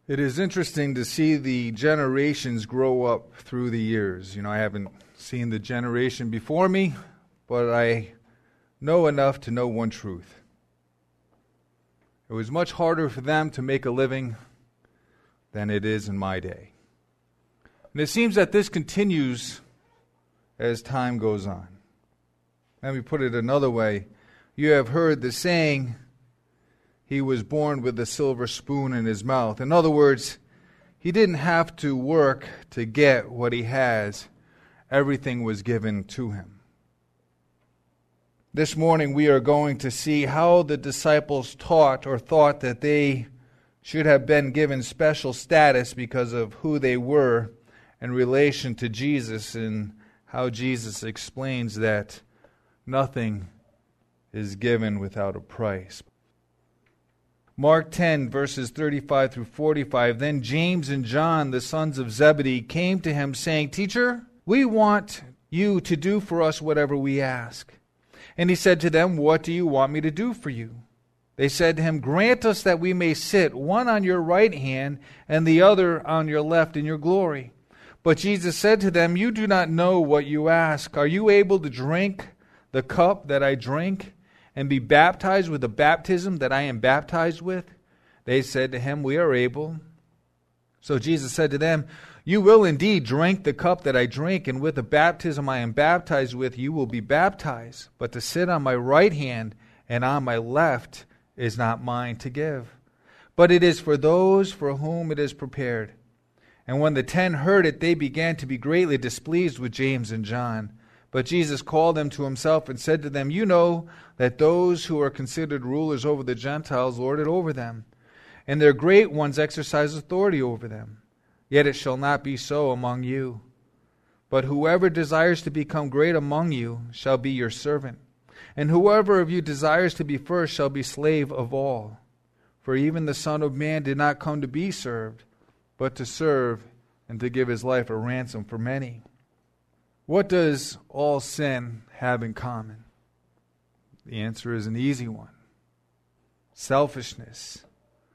It is interesting to see the generations grow up through the years. I haven't seen the generation before me, but I know enough to know one truth. It was much harder for them to make a living than it is in my day. And it seems that this continues as time goes on. Let me put it another way. You have heard the saying, he was born with a silver spoon in his mouth. In other words, he didn't have to work to get what he has. Everything was given to him. This morning we are going to see how the disciples taught or thought that they should have been given special status because of who they were in relation to Jesus, and how Jesus explains that nothing is given without a price. Mark 10, verses 35 through 45. Then James and John, the sons of Zebedee, came to him, saying, Teacher, we want you to do for us whatever we ask. And he said to them, What do you want me to do for you? They said to him, Grant us that we may sit, one on your right hand and the other on your left in your glory. But Jesus said to them, You do not know what you ask. Are you able to drink the cup that I drink, and be baptized with the baptism that I am baptized with? They said to him, We are able. So Jesus said to them, You will indeed drink the cup that I drink, and with the baptism I am baptized with, you will be baptized. But to sit on my right hand and on my left is not mine to give, but it is for those for whom it is prepared. And when the 10 heard it, they began to be greatly displeased with James and John. But Jesus called them to himself and said to them, You know that those who are considered rulers over the Gentiles lord it over them, and their great ones exercise authority over them. Yet it shall not be so among you. But whoever desires to become great among you shall be your servant. And whoever of you desires to be first shall be slave of all. For even the Son of Man did not come to be served, but to serve and to give his life a ransom for many. What does all sin have in common? The answer is an easy one. Selfishness.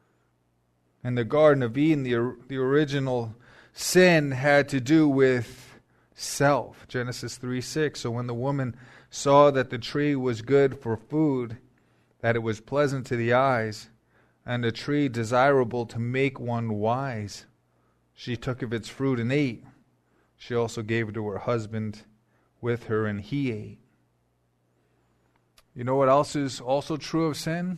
In the Garden of Eden, the original sin had to do with self. Genesis 3:6. So when the woman saw that the tree was good for food, that it was pleasant to the eyes, and a tree desirable to make one wise, she took of its fruit and ate. She also gave it to her husband with her, and he ate. You know what else is also true of sin?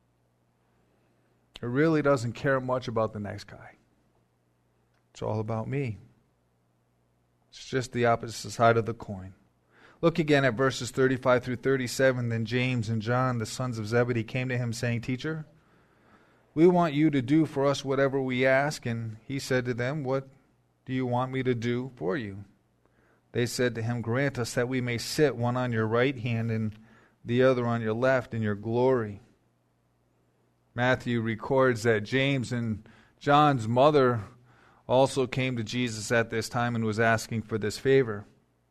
It really doesn't care much about the next guy. It's all about me. It's just the opposite side of the coin. Look again at verses 35 through 37. Then James and John, the sons of Zebedee, came to him, saying, Teacher, we want you to do for us whatever we ask. And he said to them, What do you want me to do for you? They said to him, Grant us that we may sit, one on your right hand and the other on your left, in your glory. Matthew records that James and John's mother also came to Jesus at this time and was asking for this favor.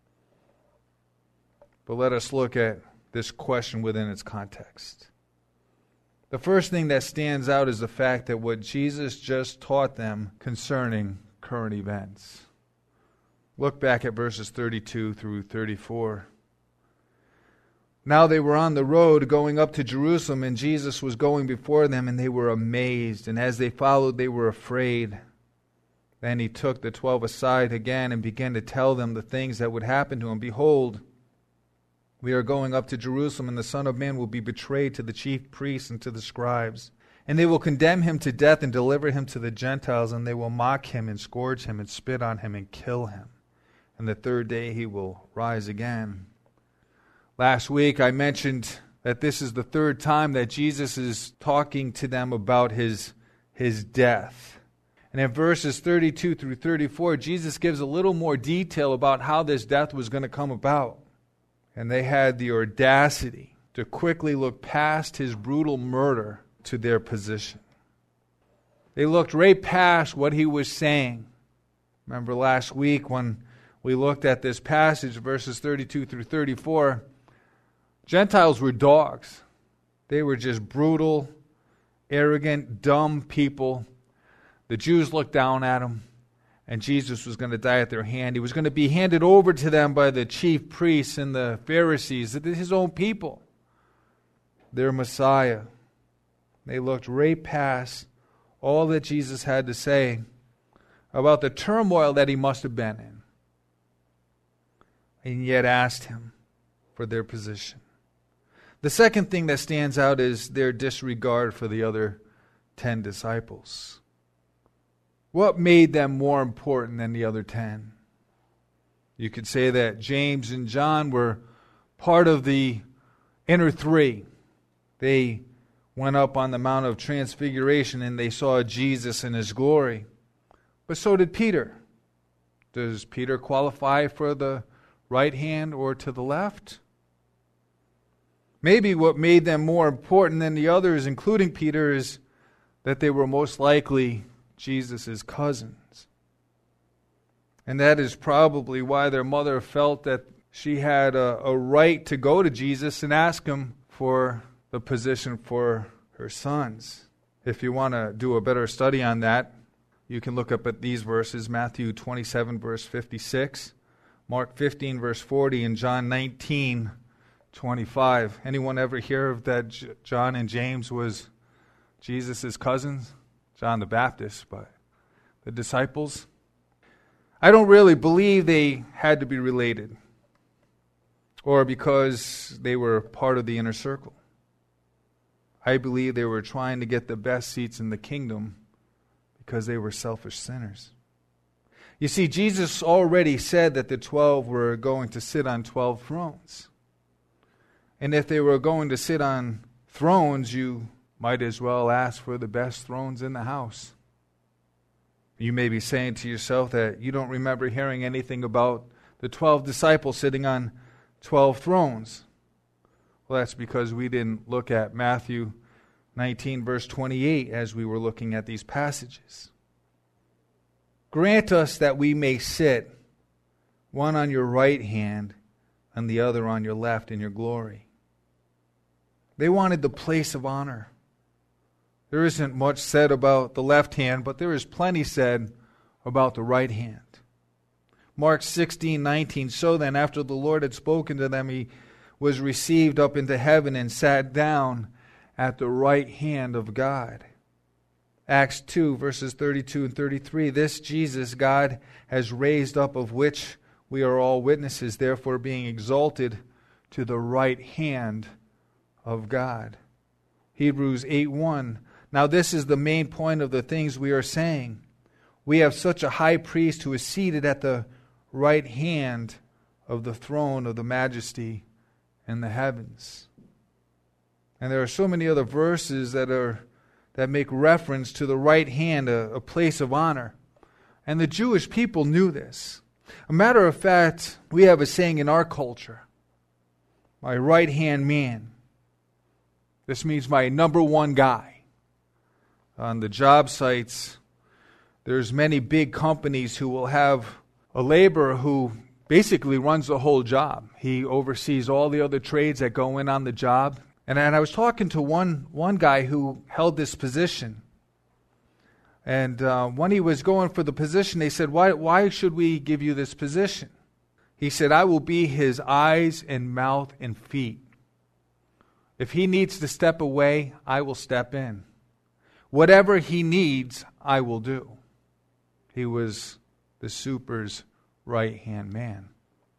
But let us look at this question within its context. The first thing that stands out is the fact that what Jesus just taught them concerning current events. Look back at verses 32 through 34. Now they were on the road going up to Jerusalem, and Jesus was going before them, and they were amazed. And as they followed, they were afraid. Then he took the 12 aside again and began to tell them the things that would happen to him. Behold, we are going up to Jerusalem, and the Son of Man will be betrayed to the chief priests and to the scribes. And they will condemn him to death and deliver him to the Gentiles, and they will mock him and scourge him and spit on him and kill him. And the third day he will rise again. Last week I mentioned that this is the third time that Jesus is talking to them about his death. And in verses 32 through 34, Jesus gives a little more detail about how this death was going to come about. And they had the audacity to quickly look past his brutal murder to their position. They looked right past what he was saying. Remember last week when we looked at this passage, verses 32 through 34, Gentiles were dogs. They were just brutal, arrogant, dumb people the Jews looked down at him, and Jesus was going to die at their hand. He was going to be handed over to them by the chief priests and the Pharisees, his own people, their Messiah. They looked right past all that Jesus had to say about the turmoil that he must have been in, and yet asked him for their position. The second thing that stands out is their disregard for the other 10 disciples. What made them more important than the other 10? You could say that James and John were part of the inner three. They went up on the Mount of Transfiguration and they saw Jesus in his glory. But so did Peter. Does Peter qualify for the right hand or to the left? Maybe what made them more important than the others, including Peter, is that they were most likely Jesus' cousins. And that is probably why their mother felt that she had a right to go to Jesus and ask him for the position for her sons. If you want to do a better study on that, you can look up at these verses, Matthew 27, verse 56, Mark 15, verse 40, and John 19, 25. Anyone ever hear of that John and James was Jesus' cousins? John the Baptist, but the disciples? I don't really believe they had to be related or because they were part of the inner circle. I believe they were trying to get the best seats in the kingdom because they were selfish sinners. You see, Jesus already said that the 12 were going to sit on 12 thrones. And if they were going to sit on thrones, you might as well ask for the best thrones in the house. You may be saying to yourself that you don't remember hearing anything about the 12 disciples sitting on 12 thrones. Well, that's because we didn't look at Matthew 19, verse 28 as we were looking at these passages. Grant us that we may sit, one on your right hand and the other on your left in your glory. They wanted the place of honor. There isn't much said about the left hand, but there is plenty said about the right hand. Mark 16:19, so then, after the Lord had spoken to them, he was received up into heaven and sat down at the right hand of God. Acts 2, verses 32 and 33, this Jesus God has raised up, of which we are all witnesses, therefore being exalted to the right hand of God. Hebrews 8:1, now this is the main point of the things we are saying. We have such a high priest who is seated at the right hand of the throne of the majesty in the heavens. And there are so many other verses that make reference to the right hand, a place of honor. And the Jewish people knew this. A matter of fact, we have a saying in our culture, my right-hand man. This means my number one guy. On the job sites, there's many big companies who will have a laborer who basically runs the whole job. He oversees all the other trades that go in on the job. And I was talking to one guy who held this position. And when he was going for the position, they said, why should we give you this position? He said, I will be his eyes and mouth and feet. If he needs to step away, I will step in. Whatever he needs, I will do. He was the super's right-hand man.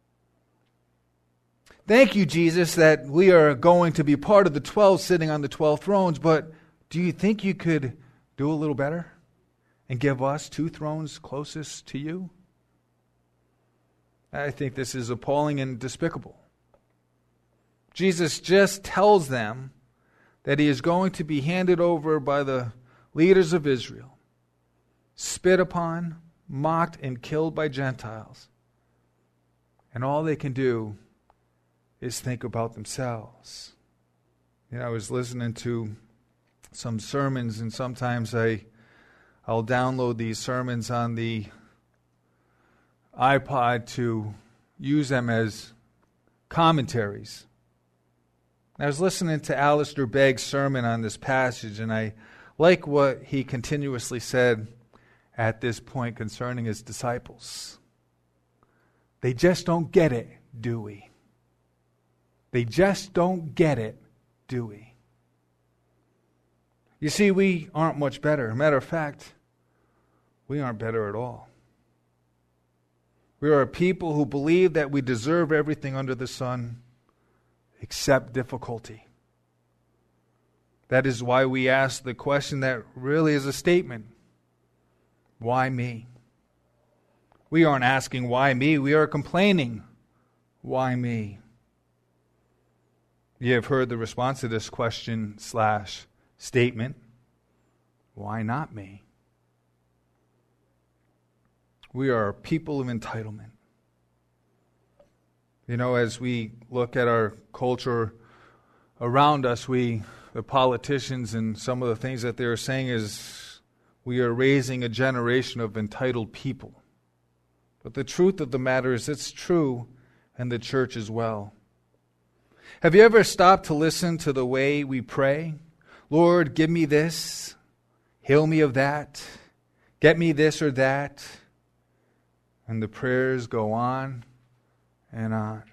Thank you, Jesus, that we are going to be part of the 12 sitting on the 12 thrones, but do you think you could do a little better and give us 2 thrones closest to you? I think this is appalling and despicable. Jesus just tells them that he is going to be handed over by the leaders of Israel, spit upon, mocked, and killed by Gentiles. And all they can do is think about themselves. I was listening to some sermons, and sometimes I'll download these sermons on the iPod to use them as commentaries. I was listening to Alistair Begg's sermon on this passage, and I like what he continuously said. at this point concerning his disciples. They just don't get it, do we? They just don't get it, do we? You see, we aren't much better. Matter of fact, we aren't better at all. We are a people who believe that we deserve everything under the sun except difficulty. That is why we ask the question that really is a statement. Why me? We aren't asking why me. We are complaining. Why me? You have heard the response to this question / statement. Why not me? We are a people of entitlement. You know, as we look at our culture around us, the politicians and some of the things that they're saying is we are raising a generation of entitled people. But the truth of the matter is it's true in the church as well. Have you ever stopped to listen to the way we pray? Lord, give me this, heal me of that, get me this or that. And the prayers go on and on.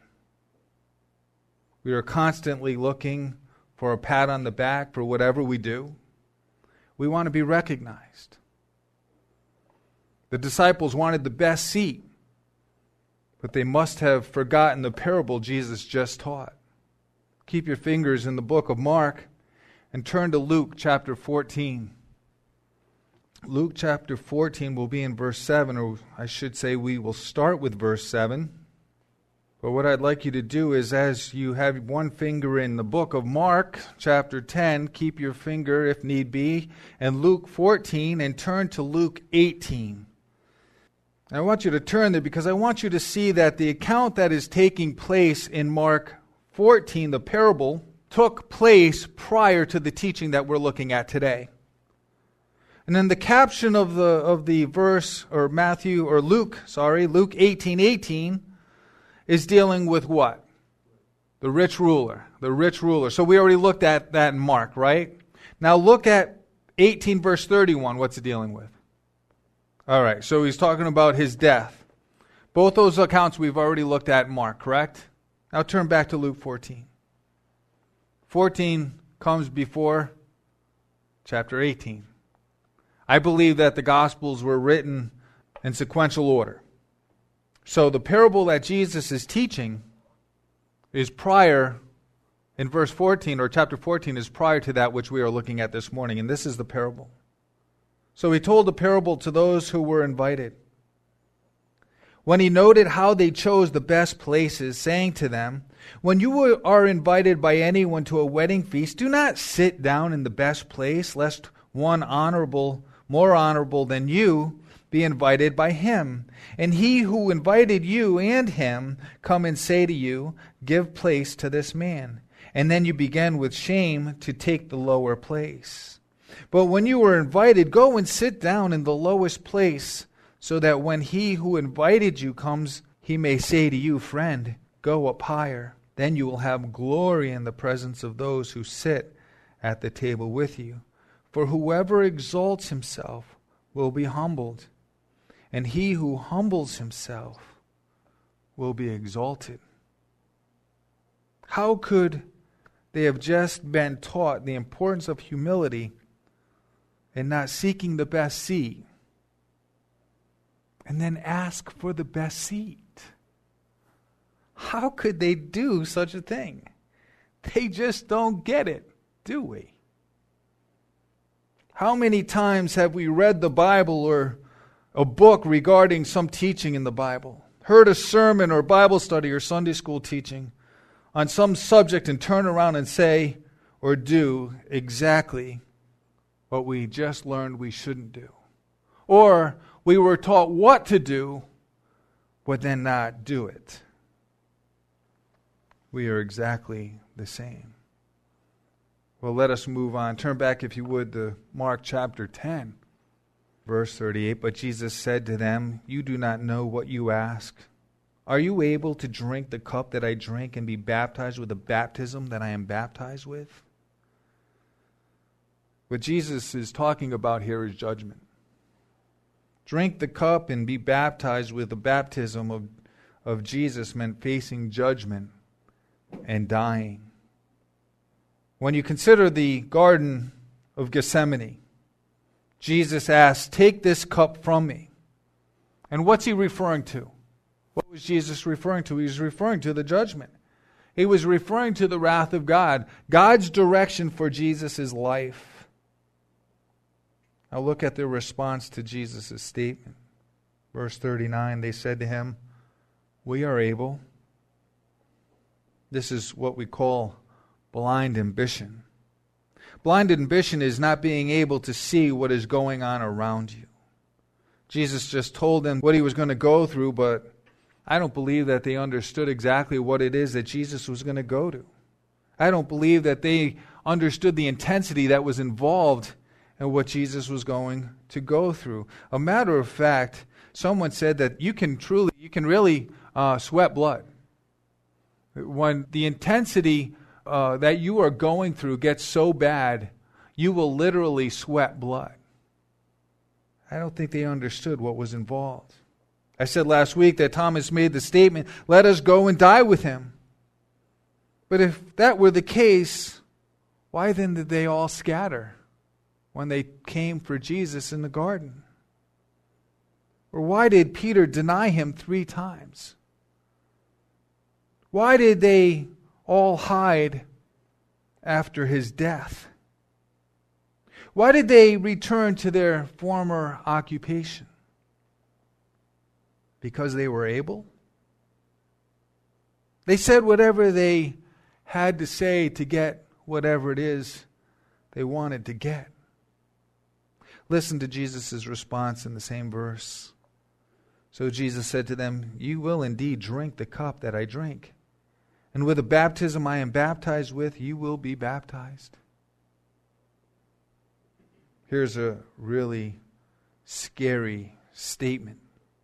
We are constantly looking for a pat on the back for whatever we do. We want to be recognized. The disciples wanted the best seat, but they must have forgotten the parable Jesus just taught. Keep your fingers in the book of Mark and turn to Luke chapter 14. Luke chapter 14 will be in verse 7, or I should say we will start with verse 7. But what I'd like you to do is, as you have one finger in the book of Mark chapter 10, keep your finger, if need be, in Luke 14 and turn to Luke 18. I want you to turn there because I want you to see that the account that is taking place in Mark 14, the parable, took place prior to the teaching that we're looking at today. And then the caption of the verse, or Luke 18:18, is dealing with what? The rich ruler. The rich ruler. So we already looked at that in Mark, right? Now look at 18 verse 31. What's it dealing with? All right, so he's talking about his death. Both those accounts we've already looked at in Mark, correct? Now turn back to Luke 14. 14 comes before chapter 18. I believe that the Gospels were written in sequential order. So the parable that Jesus is teaching is prior, in verse 14, or chapter 14, is prior to that which we are looking at this morning. And this is the parable. So he told the parable to those who were invited. When he noted how they chose the best places, saying to them, when you are invited by anyone to a wedding feast, do not sit down in the best place, lest one more honorable than you, be invited by him. And he who invited you and him come and say to you, give place to this man. And then you begin with shame to take the lower place. But when you are invited, go and sit down in the lowest place, so that when he who invited you comes, he may say to you, friend, go up higher. Then you will have glory in the presence of those who sit at the table with you. For whoever exalts himself will be humbled, and he who humbles himself will be exalted. How could they have just been taught the importance of humility and not seeking the best seat, and then ask for the best seat? How could they do such a thing? They just don't get it, do we? How many times have we read the Bible or a book regarding some teaching in the Bible, heard a sermon or Bible study or Sunday school teaching on some subject and turn around and say or do exactly what we just learned we shouldn't do? Or we were taught what to do, but then not do it. We are exactly the same. Well, let us move on. Turn back, if you would, to Mark chapter 10, verse 38. But Jesus said to them, you do not know what you ask. Are you able to drink the cup that I drink and be baptized with the baptism that I am baptized with? What Jesus is talking about here is judgment. Drink the cup and be baptized with the baptism of Jesus meant facing judgment and dying. When you consider the Garden of Gethsemane, Jesus asked, "Take this cup from me." And what's he referring to? What was Jesus referring to? He was referring to the judgment. He was referring to the wrath of God. God's direction for Jesus' life. Now look at their response to Jesus' statement. Verse 39, they said to him, "We are able." This is what we call blind ambition. Blind ambition is not being able to see what is going on around you. Jesus just told them what he was going to go through, but I don't believe that they understood exactly what it is that Jesus was going to go to. I don't believe that they understood the intensity that was involved in what Jesus was going to go through. A matter of fact, someone said that you can really sweat blood. When the intensity that you are going through gets so bad, you will literally sweat blood. I don't think they understood what was involved. I said last week that Thomas made the statement, "Let us go and die with him." But if that were the case, why then did they all scatter when they came for Jesus in the garden? Or why did Peter deny him 3 times? Why did they all hide after his death? Why did they return to their former occupation? Because they were able? They said whatever they had to say to get whatever it is they wanted to get. Listen to Jesus' response in the same verse. So Jesus said to them, "You will indeed drink the cup that I drink, and with the baptism I am baptized with, you will be baptized." Here's a really scary statement.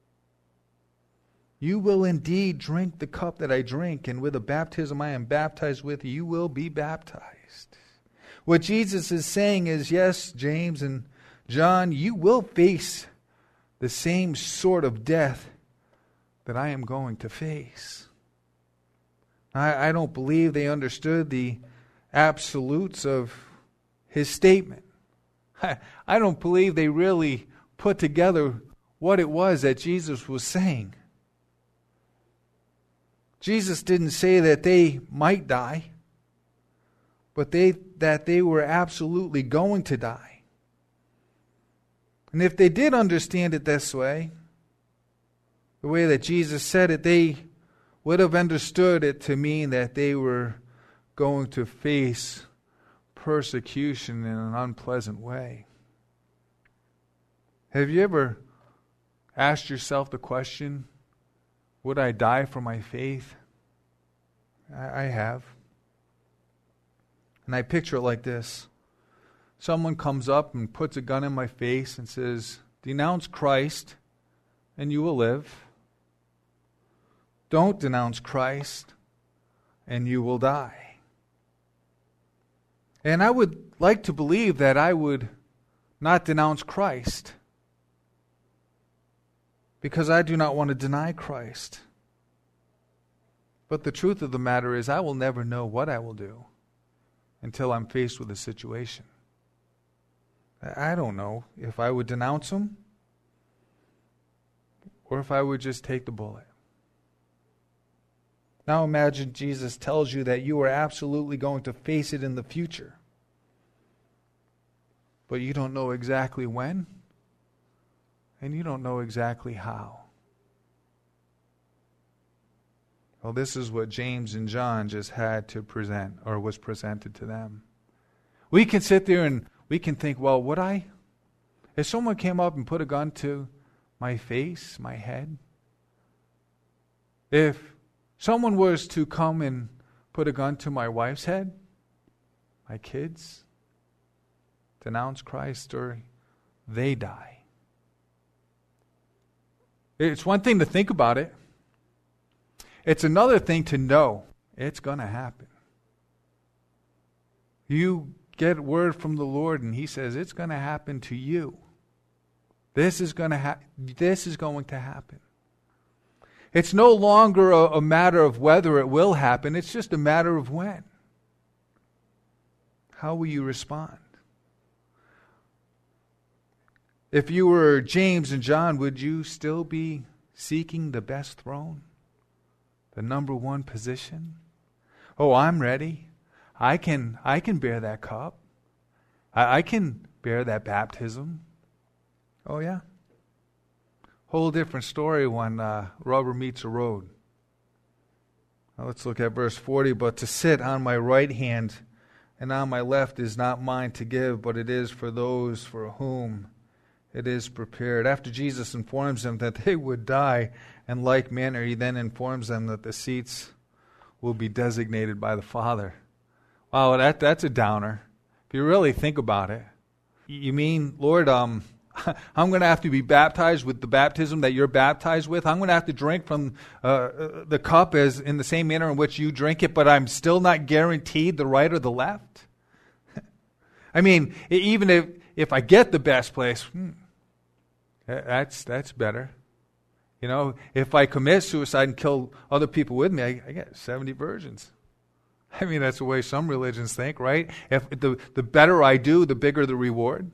You will indeed drink the cup that I drink, and with the baptism I am baptized with, you will be baptized. What Jesus is saying is, yes, James and John, you will face the same sort of death that I am going to face. I don't believe they understood the absolutes of his statement. I don't believe they really put together what it was that Jesus was saying. Jesus didn't say that they might die, but that they were absolutely going to die. And if they did understand it this way, the way that Jesus said it, they would have understood it to mean that they were going to face persecution in an unpleasant way. Have you ever asked yourself the question, would I die for my faith? I have. And I picture it like this. Someone comes up and puts a gun in my face and says, "Denounce Christ and you will live. Don't denounce Christ and you will die." And I would like to believe that I would not denounce Christ, because I do not want to deny Christ. But the truth of the matter is, I will never know what I will do until I'm faced with a situation. I don't know if I would denounce him or if I would just take the bullet. Now imagine Jesus tells you that you are absolutely going to face it in the future, but you don't know exactly when, and you don't know exactly how. Well, this is what James and John just had to present, or was presented to them. We can sit there and we can think, well, would I? If someone came up and put a gun to my face, my head, if someone was to come and put a gun to my wife's head, my kids, denounce Christ, or they die. It's one thing to think about it. It's another thing to know it's going to happen. You get word from the Lord and He says it's going to happen to you. This is going to happen. It's no longer a matter of whether it will happen. It's just a matter of when. How will you respond? If you were James and John, would you still be seeking the best throne? The number one position? Oh, I'm ready. I can bear that cup. I can bear that baptism. Oh, yeah. Whole different story when rubber meets the road. Now let's look at verse 40. But to sit on my right hand and on my left is not mine to give, but it is for those for whom it is prepared. After Jesus informs them that they would die in like manner, he then informs them that the seats will be designated by the Father. Wow, that's a downer. If you really think about it. You mean, Lord, I'm going to have to be baptized with the baptism that you're baptized with. I'm going to have to drink from the cup as in the same manner in which you drink it, but I'm still not guaranteed the right or the left. I mean, even if I get the best place, that's better. You know, if I commit suicide and kill other people with me, I get 70 virgins. I mean, that's the way some religions think, right? If the better I do, the bigger the reward.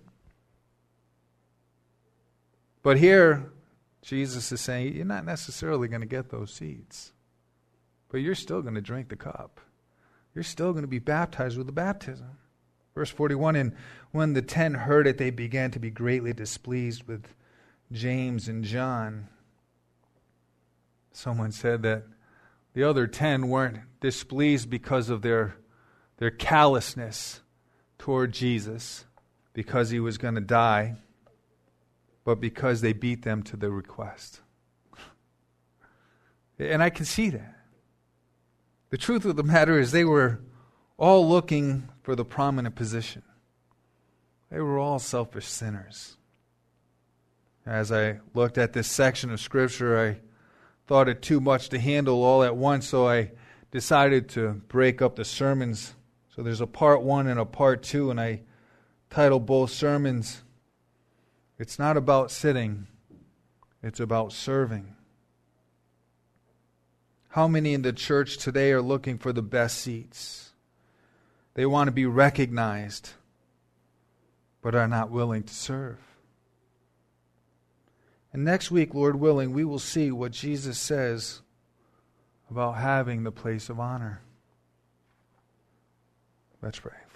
But here, Jesus is saying, you're not necessarily going to get those seeds. But you're still going to drink the cup. You're still going to be baptized with the baptism. Verse 41, and when the 10 heard it, they began to be greatly displeased with James and John. Someone said that the other 10 weren't displeased because of their callousness toward Jesus, because he was going to die, but because they beat them to the request. And I can see that. The truth of the matter is they were all looking for the prominent position. They were all selfish sinners. As I looked at this section of Scripture, I thought it too much to handle all at once, so I decided to break up the sermons. So there's a part 1 and a part 2, and I titled both sermons, It's Not About Sitting, It's About Serving. How many in the church today are looking for the best seats? They want to be recognized, but are not willing to serve. And next week, Lord willing, we will see what Jesus says about having the place of honor. Let's pray.